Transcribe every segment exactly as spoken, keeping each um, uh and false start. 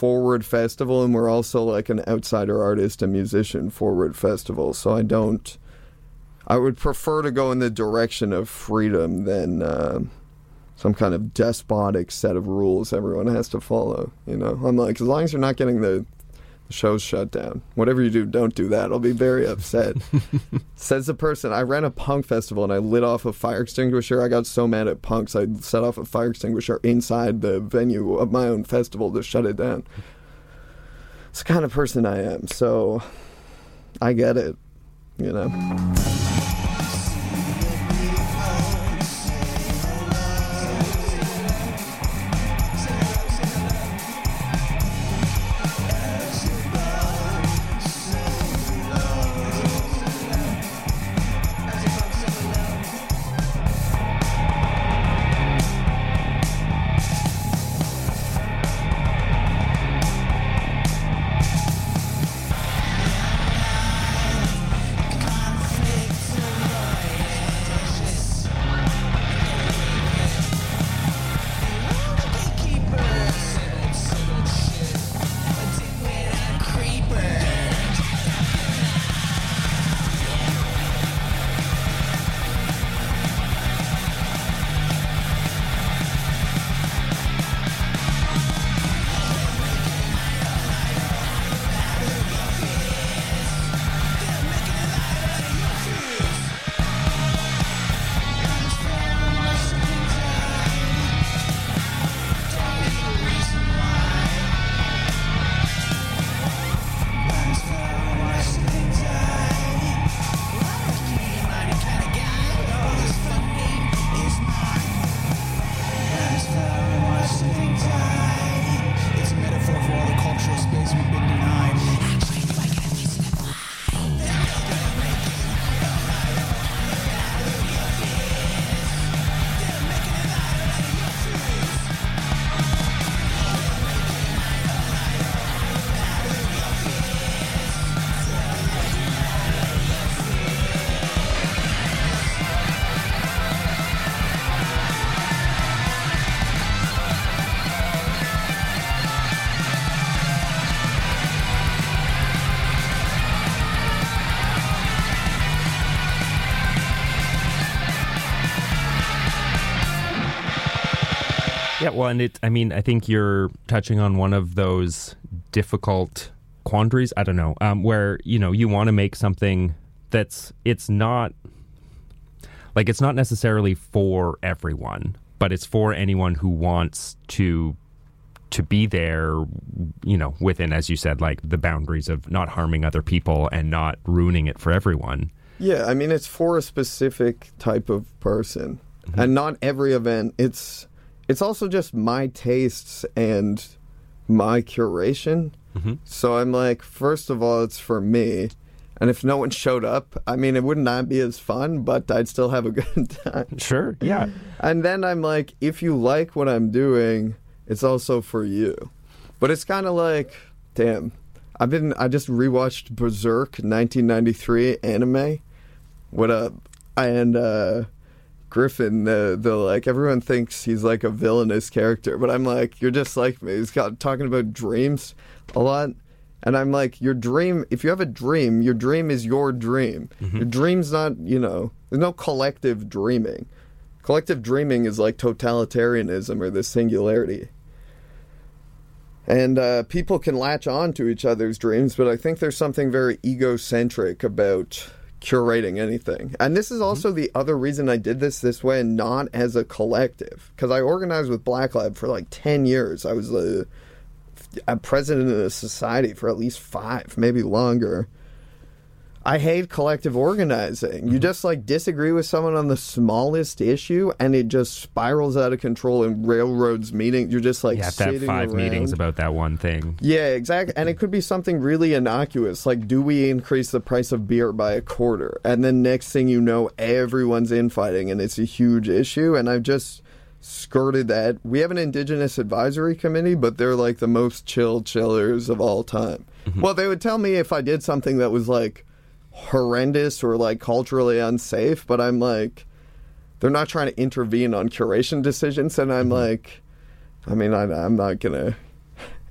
Forward Festival, and we're also like an outsider artist and musician Forward Festival. So I don't. I would prefer to go in the direction of freedom than uh, some kind of despotic set of rules everyone has to follow. You know, I'm like, as long as you're not getting the, the shows shut down, whatever you do, don't do that. I'll be very upset. Says the person. I ran a punk festival and I lit off a fire extinguisher. I got so mad at punks, I set off a fire extinguisher inside the venue of my own festival to shut it down. It's the kind of person I am, so I get it, you know. Yeah, well, and it, I mean, I think you're touching on one of those difficult quandaries, I don't know, um, where, you know, you want to make something that's, it's not, like, it's not necessarily for everyone, but it's for anyone who wants to, to be there, you know, within, as you said, like, the boundaries of not harming other people and not ruining it for everyone. Yeah, I mean, it's for a specific type of person, mm-hmm. and not every event, it's... It's also just my tastes and my curation. Mm-hmm. So I'm like, first of all, it's for me. And if no one showed up, I mean, it would not be as fun, but I'd still have a good time. Sure, yeah. And then I'm like, if you like what I'm doing, it's also for you. But it's kind of like, damn, I've been, I just rewatched Berserk nineteen ninety-three anime. What up? And, uh... Griffin, the, the like, everyone thinks he's like a villainous character, but I'm like, you're just like me. He's got talking about dreams a lot, and I'm like, your dream, if you have a dream, your dream is your dream. Mm-hmm. Your dream's not, you know, there's no collective dreaming. Collective dreaming is like totalitarianism or the singularity. And uh, people can latch on to each other's dreams, but I think there's something very egocentric about curating anything. And this is also mm-hmm. the other reason I did this this way and not as a collective, because I organized with Black Lab for like ten years. I was a, a president of the society for at least five, maybe longer. I hate collective organizing. You just like disagree with someone on the smallest issue and it just spirals out of control and railroads meetings. You're just like you have to have five around. meetings about that one thing. Yeah, exactly. And it could be something really innocuous, like do we increase the price of beer by a quarter? And then next thing you know, everyone's infighting and it's a huge issue. And I've just skirted that. We have an Indigenous Advisory Committee, but they're like the most chill chillers of all time. Mm-hmm. Well, they would tell me if I did something that was like horrendous or like culturally unsafe, but I'm like, they're not trying to intervene on curation decisions, and I'm mm-hmm. like, I mean, I, I'm not gonna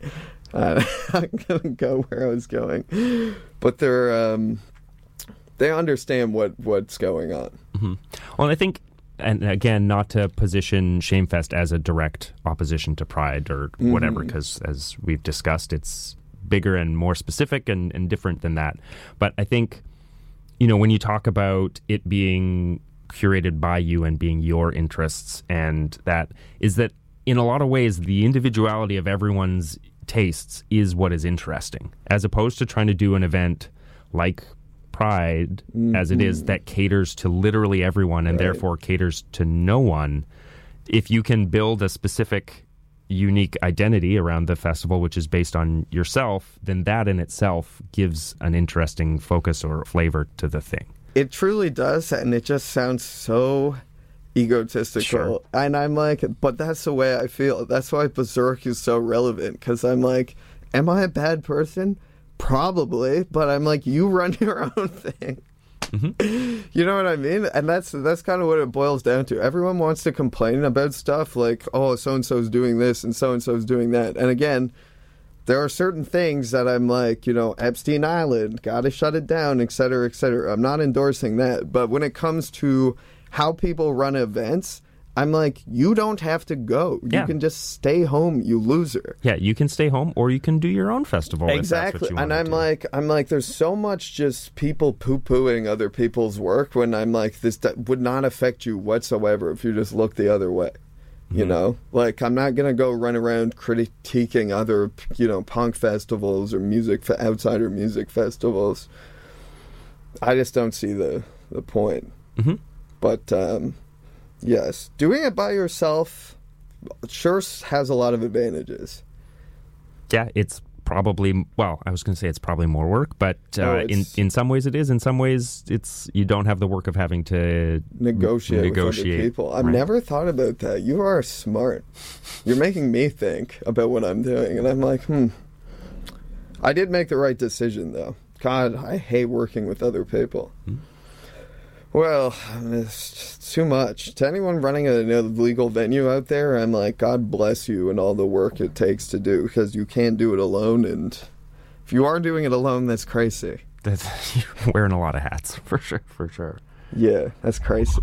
Uh, I'm gonna go where I was going, but they're um, they understand what, what's going on. Mm-hmm. Well, and I think, and again, not to position Shamefest as a direct opposition to Pride or mm-hmm. whatever, because as we've discussed, it's bigger and more specific and, and different than that. But I think, you know, when you talk about it being curated by you and being your interests, and that is that in a lot of ways, the individuality of everyone's tastes is what is interesting, as opposed to trying to do an event like Pride mm-hmm. as it is that caters to literally everyone and right. therefore caters to no one. If you can build a specific unique identity around the festival, which is based on yourself, then that in itself gives an interesting focus or flavor to the thing. It truly does, and it just sounds so egotistical. Sure. And I'm like, but that's the way I feel. That's why Berserk is so relevant, because I'm like, am I a bad person? Probably, but I'm like, you run your own thing. Mm-hmm. You know what I mean? And that's that's kind of what it boils down to. Everyone wants to complain about stuff like, oh, so-and-so's doing this and so-and-so's doing that. And again, there are certain things that I'm like, you know, Epstein Island, gotta shut it down, et cetera, et cetera. I'm not endorsing that. But when it comes to how people run events, I'm like, you don't have to go. Yeah. You can just stay home, you loser. Yeah, you can stay home or you can do your own festival. Exactly. If that's what you and I'm do. like, I'm like, there's so much just people poo-pooing other people's work when I'm like, this that would not affect you whatsoever if you just look the other way. Mm-hmm. You know? Like, I'm not going to go run around critiquing other, you know, punk festivals or music, fe- outsider music festivals. I just don't see the, the point. Mm-hmm. But, um... yes, doing it by yourself sure has a lot of advantages. Yeah, it's probably, well, I was going to say it's probably more work, but uh, no, in, in some ways it is. In some ways, it's you don't have the work of having to negotiate, negotiate with other people. I've right. never thought about that. You are smart. You're making me think about what I'm doing, and I'm like, hmm. I did make the right decision, though. God, I hate working with other people. Hmm. Well, it's too much. To anyone running a legal venue out there, I'm like, God bless you and all the work it takes to do, because you can't do it alone. And if you are doing it alone, that's crazy. That's, you're wearing a lot of hats, for sure, for sure. Yeah, that's crazy.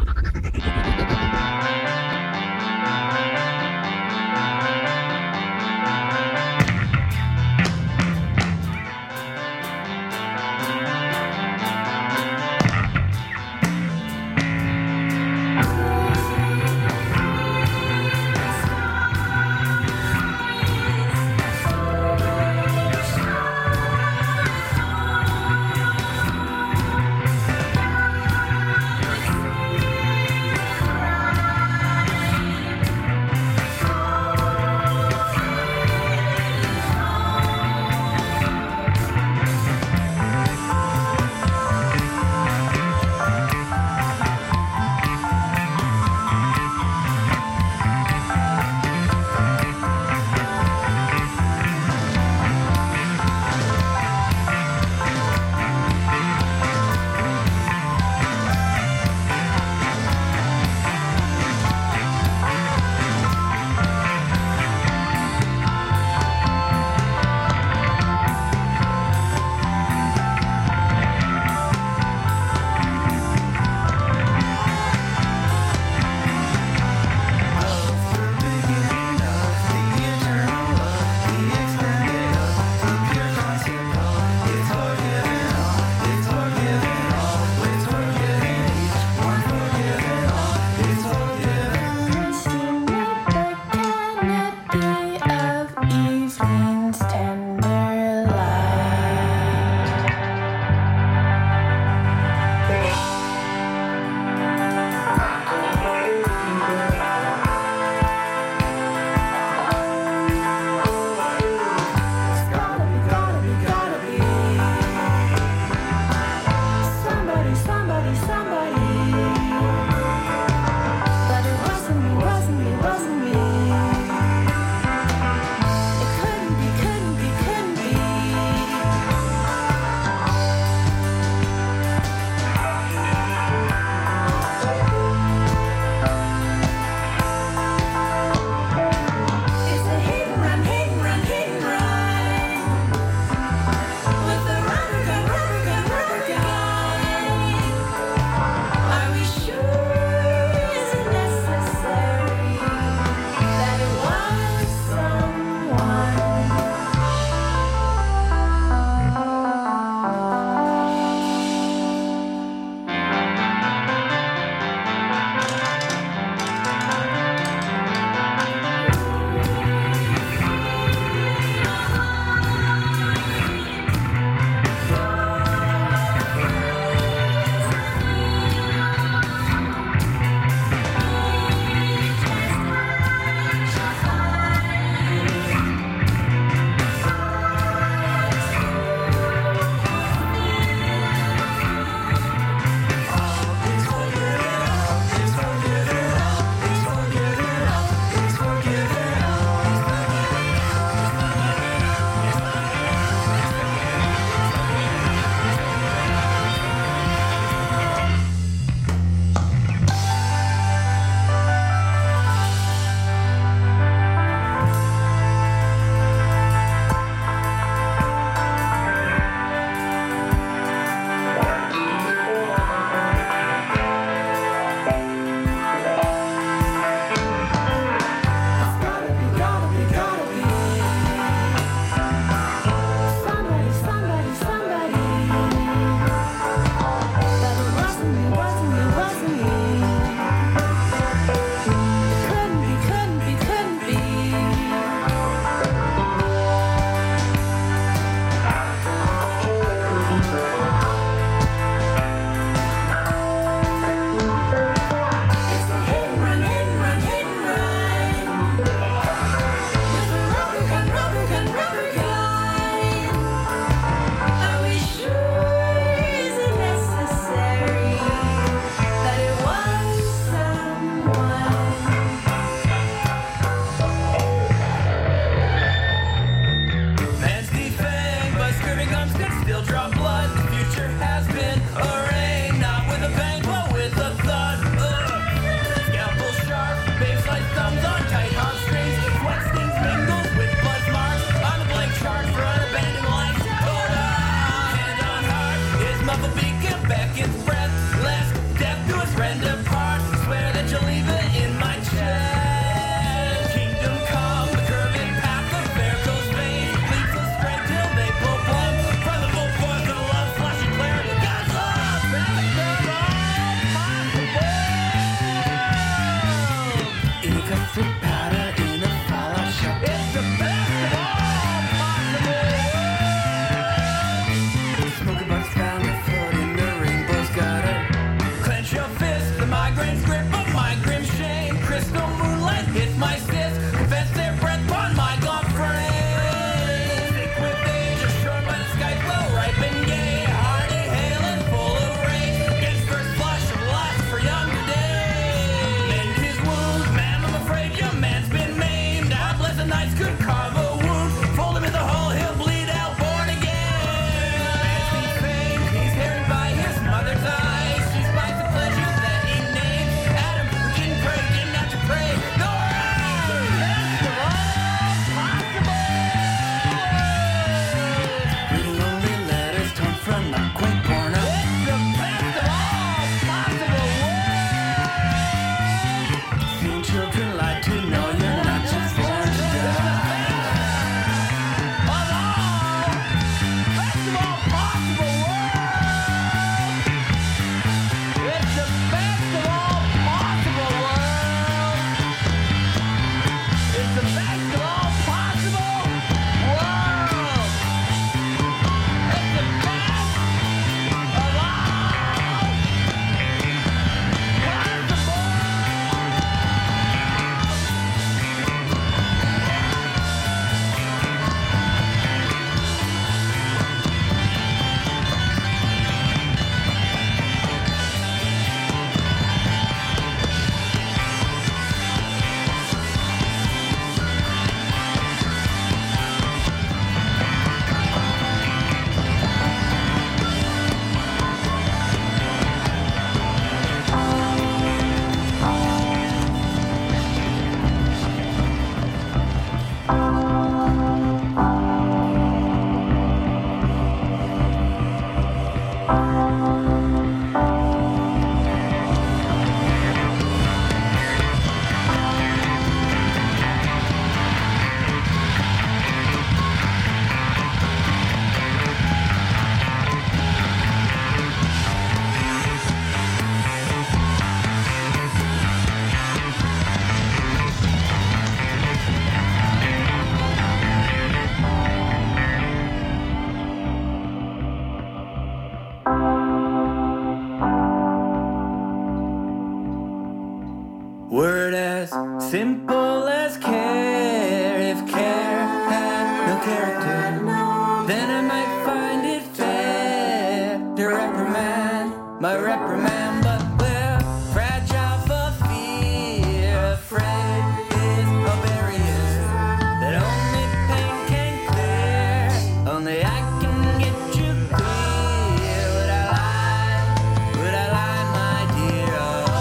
Simple as care. If care had no character, then I might find it fair to reprimand my reprimand. But we're fragile for fear, afraid is a barrier that only pain can clear. Only I can get you clear. Would I lie? Would I lie, my dear?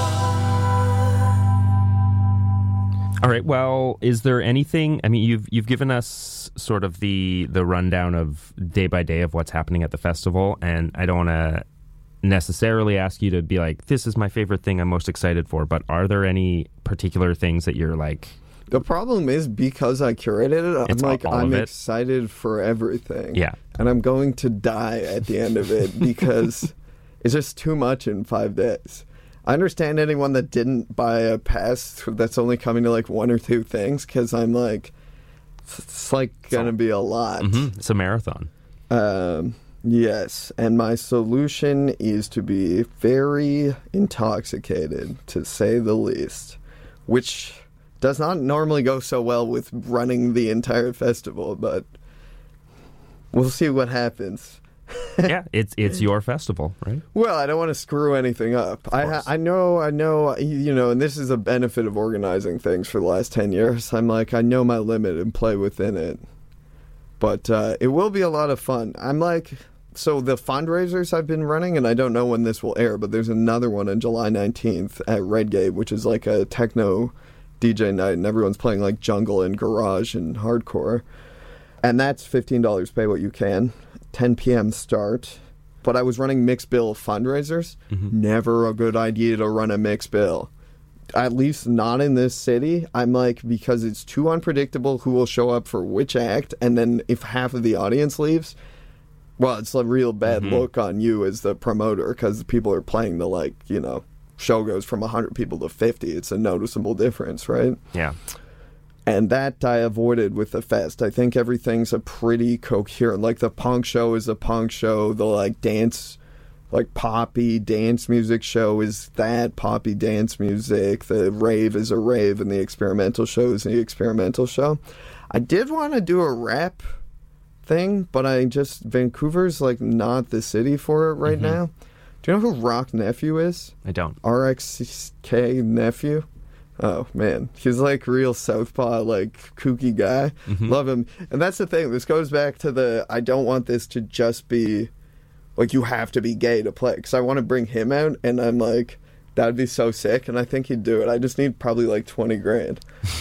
Oh. All right. Well, is there anything? I mean, you've you've given us sort of the the rundown of day by day of what's happening at the festival, and I don't want to necessarily ask you to be like, this is my favorite thing I'm most excited for. But are there any particular things that you're like? The problem is because I curated it, It's I'm like, all of I'm it. excited for everything. Yeah. And I'm going to die at the end of it because it's just too much in five days. I understand anyone that didn't buy a pass that's only coming to like one or two things because I'm like, it's, it's like going to be a lot. Mm-hmm, it's a marathon. Um, yes. And my solution is to be very intoxicated, to say the least, which does not normally go so well with running the entire festival, but we'll see what happens. Yeah, it's it's your festival, right? Well, I don't want to screw anything up. I ha- I know, I know, you know, and this is a benefit of organizing things for the last ten years. I'm like, I know my limit and play within it. But uh, it will be a lot of fun. I'm like, so the fundraisers I've been running, and I don't know when this will air, but there's another one on July nineteenth at Redgate, which is like a techno D J night, and everyone's playing like jungle and garage and hardcore. And that's fifteen dollars, pay what you can. ten p.m. start. But I was running mixed bill fundraisers. Mm-hmm. Never a good idea to run a mixed bill. At least not in this city. I'm like, because it's too unpredictable who will show up for which act, and then if half of the audience leaves, well, it's a real bad mm-hmm. look on you as the promoter, because people are playing the, like, you know, show goes from one hundred people to fifty. It's a noticeable difference, right? Yeah. And that I avoided with the fest. I think everything's a pretty coherent. Like, the punk show is a punk show. The, like, dance, like, poppy dance music show is that poppy dance music. The rave is a rave, and the experimental show is the experimental show. I did want to do a rap thing, but I just, Vancouver's, like, not the city for it right mm-hmm. now. Do you know who Rock Nephew is? I don't. R X K Nephew? Oh, man. He's like real southpaw, like kooky guy. Mm-hmm. Love him. And that's the thing. This goes back to the, I don't want this to just be, like, you have to be gay to play. Because I want to bring him out, and I'm like, that would be so sick. And I think he'd do it. I just need probably like twenty grand.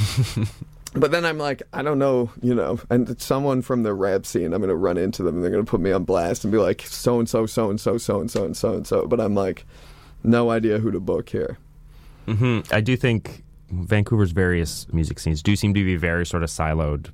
But then I'm like, I don't know, you know, and it's someone from the rap scene, I'm going to run into them, and they're going to put me on blast and be like, so-and-so, so-and-so, so-and-so, and so-and-so. But I'm like, no idea who to book here. Mm-hmm. I do think Vancouver's various music scenes do seem to be very sort of siloed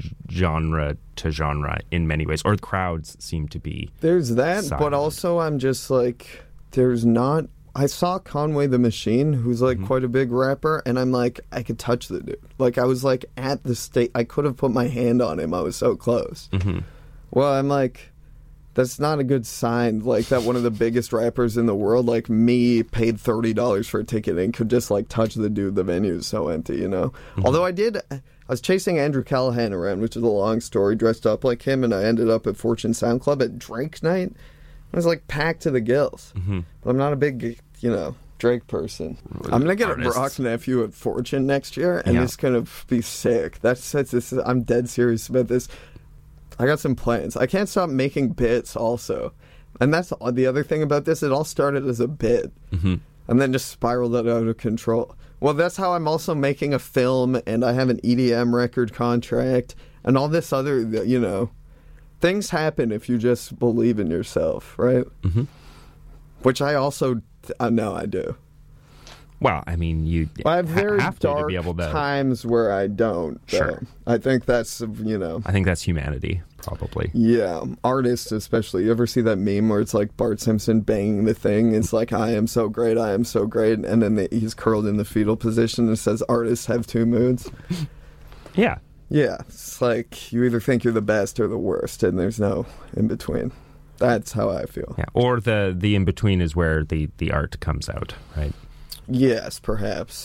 genre to genre in many ways, or crowds seem to be There's that, siloed. But also I'm just like, there's not, I saw Conway the Machine, who's like mm-hmm. quite a big rapper, and I'm like, I could touch the dude. Like, I was like at the state, I could have put my hand on him, I was so close. Mm-hmm. Well, I'm like, that's not a good sign, like, that one of the biggest rappers in the world, like me, paid thirty dollars for a ticket and could just, like, touch the dude. The venue is so empty, you know? Mm-hmm. Although I did, I was chasing Andrew Callahan around, which is a long story, dressed up like him, and I ended up at Fortune Sound Club at Drake night. I was, like, packed to the gills. Mm-hmm. But I'm not a big, you know, Drake person. I'm going to get Artists. a Rock Nephew at Fortune next year, and yeah. it's going to be sick. That's, that's, this, I'm dead serious about this. I got some plans. I can't stop making bits also. And that's the other thing about this. It all started as a bit. Mm-hmm. And then just spiraled out of control. Well, that's how I'm also making a film, and I have an E D M record contract, and all this other, you know, things happen if you just believe in yourself, right? Mm-hmm. Which I also, I know I do. Well, I mean, you well, I have very have to, dark to be able to... times where I don't. Sure. I think that's, you know... I think that's humanity, probably. Yeah. Artists, especially. You ever see that meme where it's like Bart Simpson banging the thing? It's like, I am so great, I am so great. And then the, he's curled in the fetal position and says, artists have two moods. Yeah. Yeah. It's like, you either think you're the best or the worst, and there's no in between. That's how I feel. Yeah. Or the, the in between is where the, the art comes out, right? Yes, perhaps.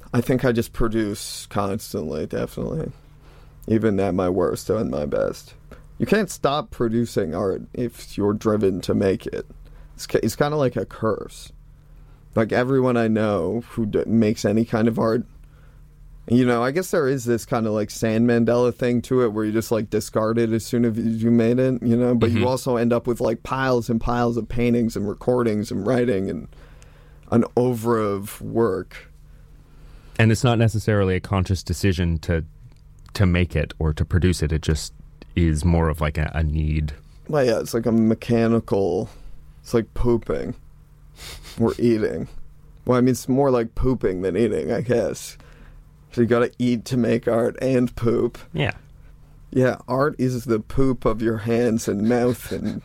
I think I just produce constantly, definitely. Even at my worst and my best. You can't stop producing art if you're driven to make it. It's, it's kind of like a curse. Like everyone I know who d- makes any kind of art, you know, I guess there is this kind of like Sand Mandela thing to it where you just like discard it as soon as you made it, you know, but mm-hmm. you also end up with like piles and piles of paintings and recordings and writing and an oeuvre of work. And it's not necessarily a conscious decision to to make it or to produce it. It just is more of like a, a need. Well, yeah, it's like a mechanical, it's like pooping or eating. Well, I mean, it's more like pooping than eating, I guess. So you gotta eat to make art and poop. Yeah. Yeah, art is the poop of your hands and mouth and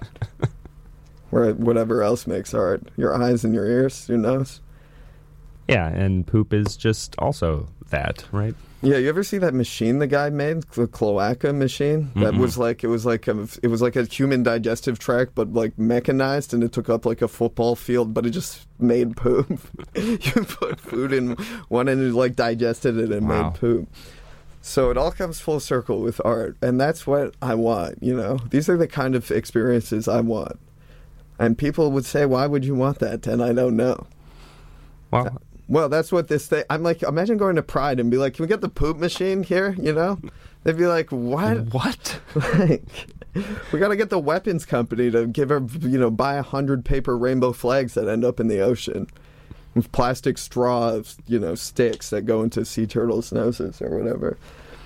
whatever else makes art. Your eyes and your ears, your nose. Yeah, and poop is just also that, right? Yeah, you ever see that machine the guy made, the cloaca machine? That mm-hmm. was like it was like a it was like a human digestive tract, but like mechanized, and it took up like a football field, but it just made poop. You put food in one and it like digested it and wow. made poop. So it all comes full circle with art, and that's what I want. You know, these are the kind of experiences I want. And people would say, "Why would you want that?" And I don't know. Well. Well, that's what this thing... I'm like, imagine going to Pride and be like, can we get the poop machine here, you know? They'd be like, what? What? Like, we got to get the weapons company to give her, you know, buy a hundred paper rainbow flags that end up in the ocean. With plastic straws, you know, sticks that go into sea turtles' noses or whatever.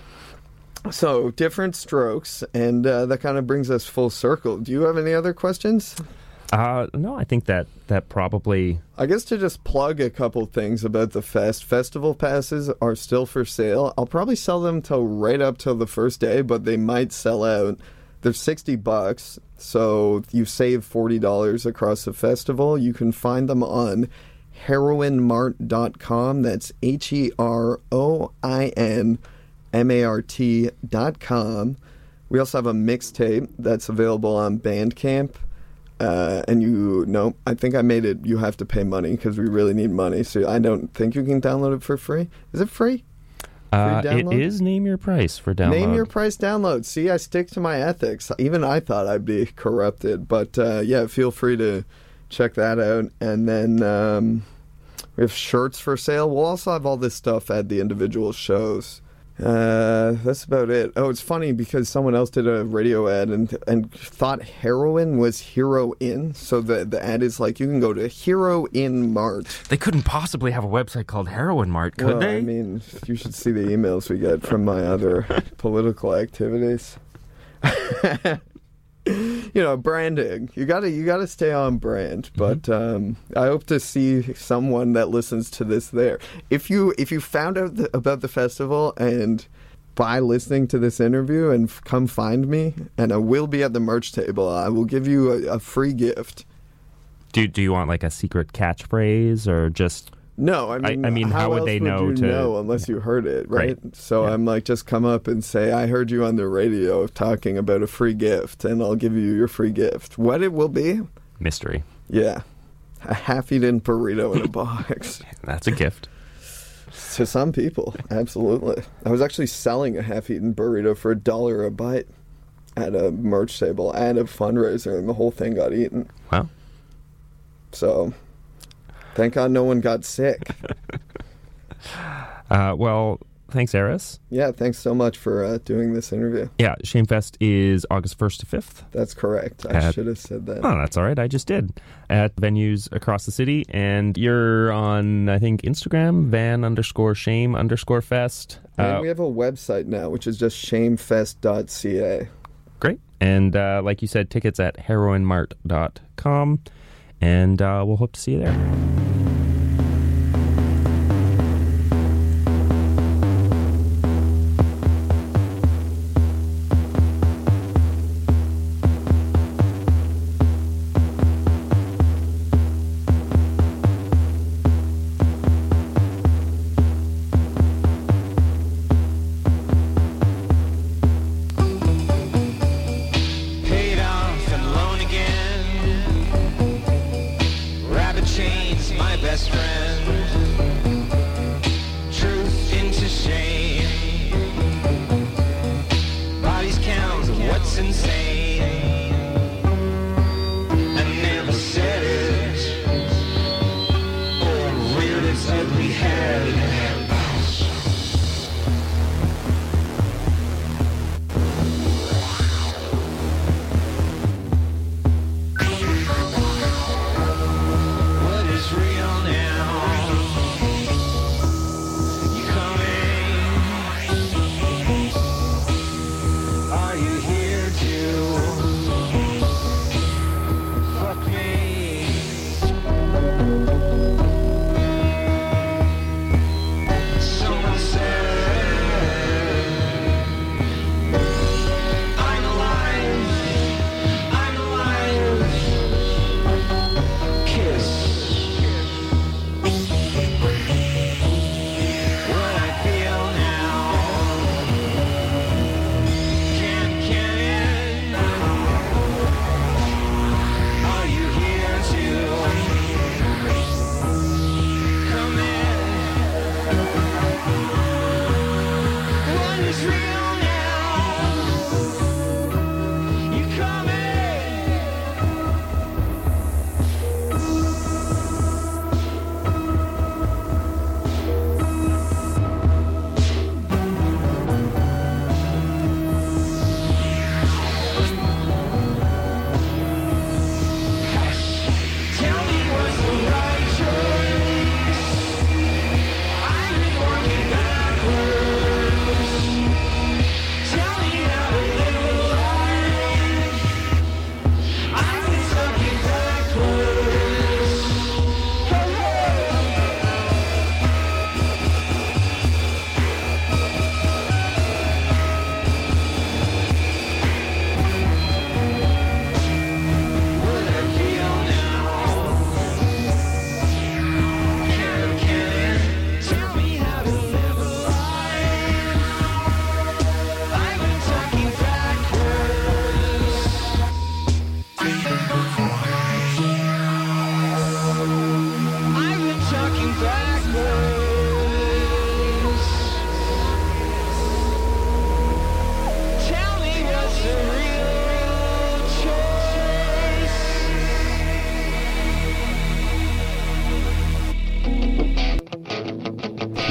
So, different strokes, and uh, that kind of brings us full circle. Do you have any other questions? Uh, no, I think that, that probably... I guess to just plug a couple things about the fest, festival passes are still for sale. I'll probably sell them till right up till the first day, but they might sell out. They're sixty bucks, so you save forty dollars across the festival. You can find them on heroin mart dot com. That's H E R O I N M A R T dot com. We also have a mixtape that's available on Bandcamp. Uh, and you know, I think I made it. You have to pay money because we really need money. So I don't think you can download it for free. Is it free? Uh, it is name your price for download. Name your price download. See, I stick to my ethics. Even I thought I'd be corrupted, but uh, yeah, feel free to check that out. And then um, we have shirts for sale. We'll also have all this stuff at the individual shows. Uh, that's about it. Oh, it's funny because someone else did a radio ad and and thought heroin was Hero-In. So the the ad is like, you can go to Hero-In Mart. They couldn't possibly have a website called Heroin Mart, could well, they? I mean, you should see the emails we get from my other political activities. You know, branding. You gotta you gotta stay on brand. But mm-hmm. um, I hope to see someone that listens to this there. If you if you found out the, about the festival and by listening to this interview and f- come find me, and I will be at the merch table, I will give you a, a free gift. Do Do you want like a secret catchphrase or just? No, I mean, I, I mean, how, how would else they would know you to know unless you heard it, right? right. So yeah. I'm like, just come up and say, I heard you on the radio talking about a free gift, and I'll give you your free gift. What it will be? Mystery. Yeah. A half-eaten burrito in a box. That's a gift. To some people, absolutely. I was actually selling a half-eaten burrito for a dollar a bite at a merch table at a fundraiser, and the whole thing got eaten. Wow. So... thank God no one got sick. uh, well, thanks, Eris. Yeah, thanks so much for uh, doing this interview. Yeah, Shamefest is August first to fifth. That's correct. I At, should have said that. Oh, that's all right. I just did. At venues across the city. And you're on, I think, Instagram, van underscore shame underscore fest. And uh, we have a website now, which is just shamefest dot c a. Great. And uh, like you said, tickets at heroin mart dot com. And uh, we'll hope to see you there. Paid off and alone again. Rabbit chains.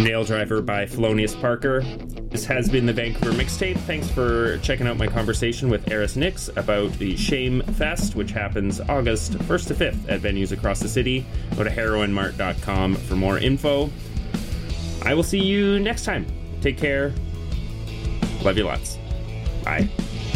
Nail Driver by Felonious Parker. This has been the Vancouver Mixtape. Thanks for checking out my conversation with Eris Nix about the Shame Fest, which happens August first to fifth at venues across the city. Go to heroin mart dot com for more info. I will see you next time. Take care. Love you lots. Bye.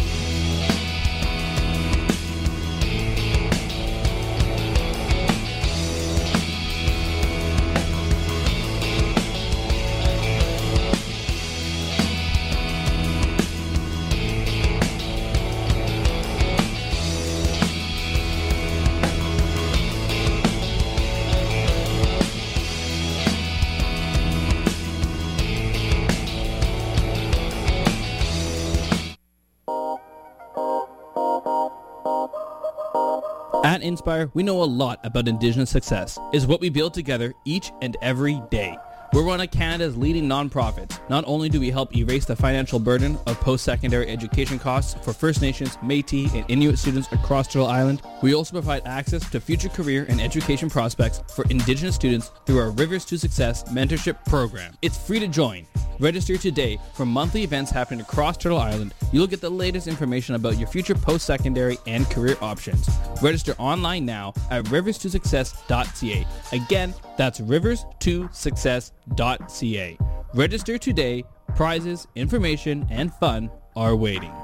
At Inspire, we know a lot about Indigenous success. It's what we build together each and every day. We're one of Canada's leading nonprofits. Not only do we help erase the financial burden of post-secondary education costs for First Nations, Métis, and Inuit students across Turtle Island, we also provide access to future career and education prospects for Indigenous students through our Rivers to Success mentorship program. It's free to join. Register today for monthly events happening across Turtle Island. You'll get the latest information about your future post-secondary and career options. Register online now at rivers to success dot c a. Again, that's rivers to success dot c a. Register today. Prizes, information, and fun are waiting.